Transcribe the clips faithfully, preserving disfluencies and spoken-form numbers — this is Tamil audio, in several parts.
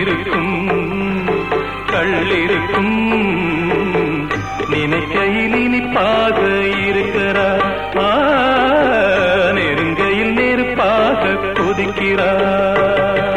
இருக்கும் கள்ளிருக்கும் நினைக்கையில் இனிப்பாக இருக்கிறார் நெருங்கையில் நெருப்பாக கொதிக்கிறார்.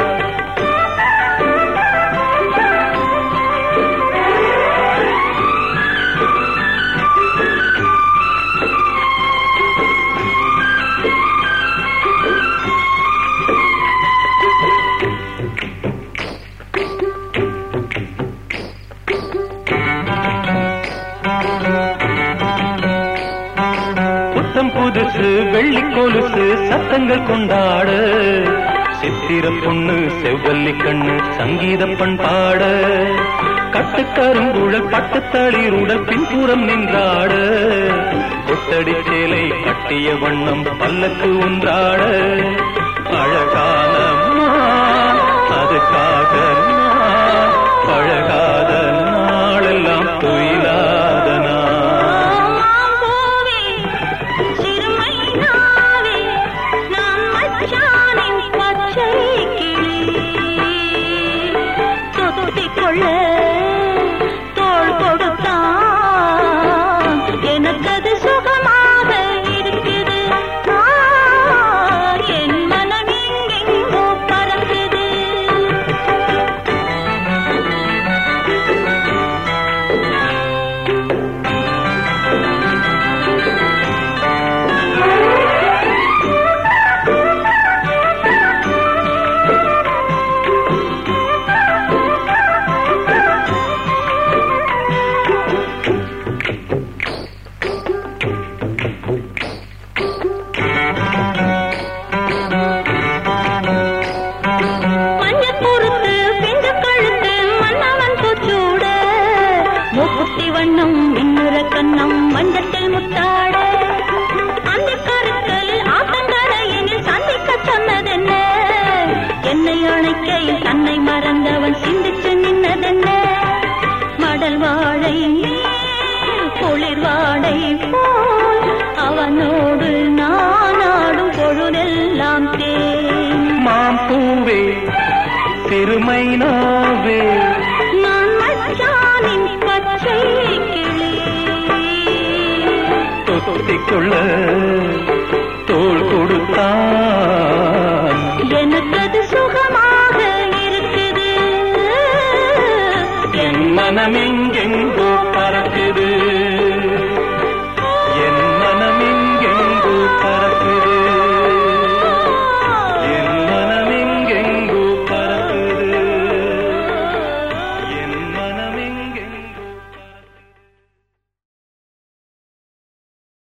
புதுசு வெள்ளி கொலுசு சத்தங்கள் கொண்டாட சித்திரம் பொண்ணு செவ்வல்லி கண்ணு சங்கீத பண்பாட கட்டுக்கருங்குழல் பட்டுத்தளிருடல் பின்புறம் நின்றாட கொத்தடி சேலை கட்டிய வண்ணம் பல்லக்கு ஒன்றாட அழகான அதுக்காக பழகாத நாளெல்லாம் துயிலாத தோள் கொடுத்தான் எனக்கது சுகமாக இருக்குது என் மனம் எங்கெங்கோ பறக்குது. வண்ணம் இன்னொரு கண்ணம் மண்டத்தில் முத்தாட அந்த கருக்களில் ஆத்தங்கரையில் சந்திக்க சொன்னதென்ன என்னை அணைக்கையில் தன்னை மறந்தவன் சிந்திச்சு நின்னதென்ன மடல் வாழை குளிர் வாடை போல் அவனோடு நானாடும் பொழுதெல்லாம் தேன் மாம்பூவே திருமைனாவே நான் மச்சானின் பச்சை கிளி தொத்திக்கொள்ள தோள் கொடுத்தான் எனக்கது சுகமாக இருக்குது என் மனமே